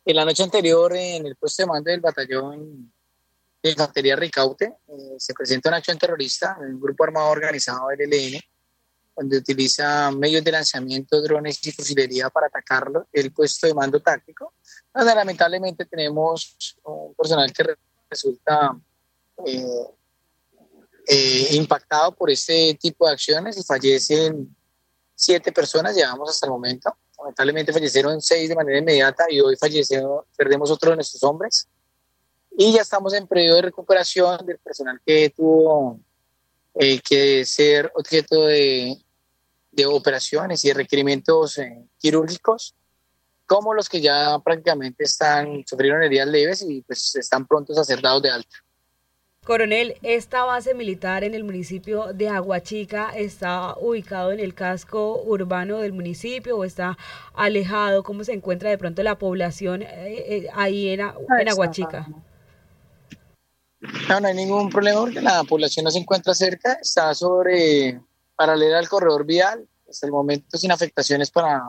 En la noche anterior, en el puesto de mando del batallón de infantería Ricaute, se presenta una acción terrorista en un grupo armado organizado del ELN, donde utiliza medios de lanzamiento, drones y fusilería para atacarlo, el puesto de mando táctico, donde lamentablemente tenemos un personal que resulta eh, impactado por este tipo de acciones y fallecen 7 personas, llevamos hasta el momento. Lamentablemente fallecieron 6 de manera inmediata y hoy perdemos otro de nuestros hombres. Y ya estamos en periodo de recuperación del personal que tuvo que ser objeto de operaciones y de requerimientos quirúrgicos, como los que ya prácticamente sufrieron heridas leves y pues están prontos a ser dados de alta. Coronel, esta base militar en el municipio de Aguachica está ubicado en el casco urbano del municipio o está alejado. ¿Cómo se encuentra de pronto la población ahí en Aguachica? No, no hay ningún problema porque la población no se encuentra cerca, está paralela al corredor vial, hasta el momento sin afectaciones para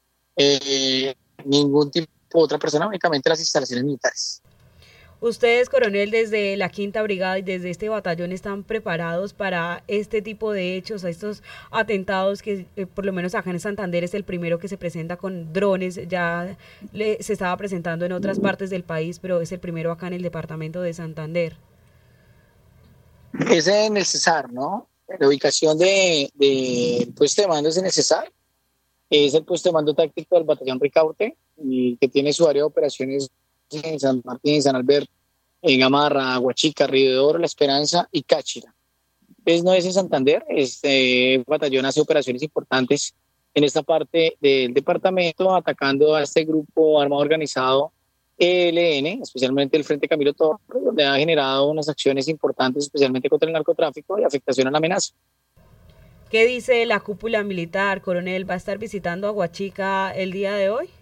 ningún tipo de otra persona, únicamente las instalaciones militares. Ustedes, coronel, desde la Quinta Brigada y desde este batallón están preparados para este tipo de hechos, a estos atentados que por lo menos acá en Santander es el primero que se presenta con drones, se estaba presentando en otras partes del país, pero es el primero acá en el departamento de Santander. Es en el Cesar, ¿no? La ubicación del puesto de mando es en el Cesar, es el puesto de mando táctico del batallón Ricaurte, y que tiene su área de operaciones en San Martín, San Alberto, en Gamarra, Aguachica, Río de Oro, La Esperanza y Cáchira. Entonces no es en Santander, este batallón hace operaciones importantes en esta parte del departamento, atacando a este grupo armado organizado ELN, especialmente el Frente Camilo Torres, donde ha generado unas acciones importantes, especialmente contra el narcotráfico y afectación a la amenaza. ¿Qué dice la cúpula militar, coronel? ¿Va a estar visitando Aguachica el día de hoy?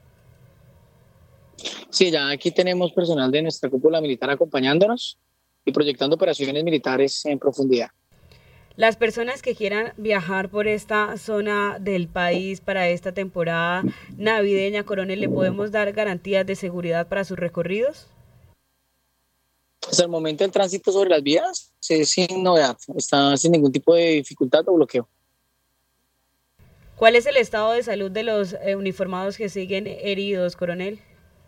Sí, ya aquí tenemos personal de nuestra cúpula militar acompañándonos y proyectando operaciones militares en profundidad. Las personas que quieran viajar por esta zona del país para esta temporada navideña, coronel, ¿le podemos dar garantías de seguridad para sus recorridos? Hasta el momento el tránsito sobre las vías es sin novedad, está sin ningún tipo de dificultad o bloqueo. ¿Cuál es el estado de salud de los uniformados que siguen heridos, coronel?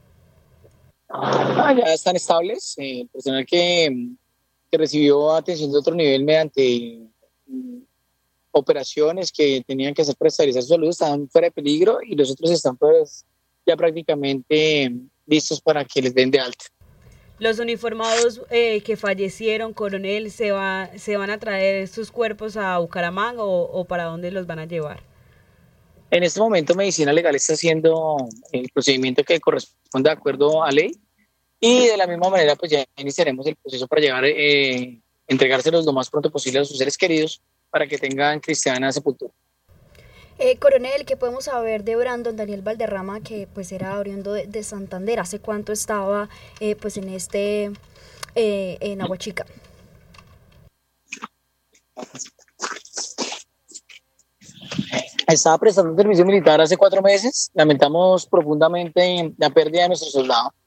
Ya están estables, el personal que recibió atención de otro nivel mediante operaciones que tenían que hacer para estabilizar su salud estaban fuera de peligro y los otros están pues ya prácticamente listos para que les den de alta. Los uniformados que fallecieron, coronel, ¿se van a traer sus cuerpos a Bucaramanga o para dónde los van a llevar? En este momento Medicina Legal está haciendo el procedimiento que corresponde de acuerdo a ley y de la misma manera pues ya iniciaremos el proceso para llegar, entregárselos lo más pronto posible a sus seres queridos para que tengan cristiana sepultura. Coronel, ¿qué podemos saber de Brandon Daniel Valderrama, que pues era oriundo de Santander? ¿Hace cuánto estaba pues en Aguachica? Estaba prestando servicio militar hace 4 meses. Lamentamos profundamente la pérdida de nuestro soldado.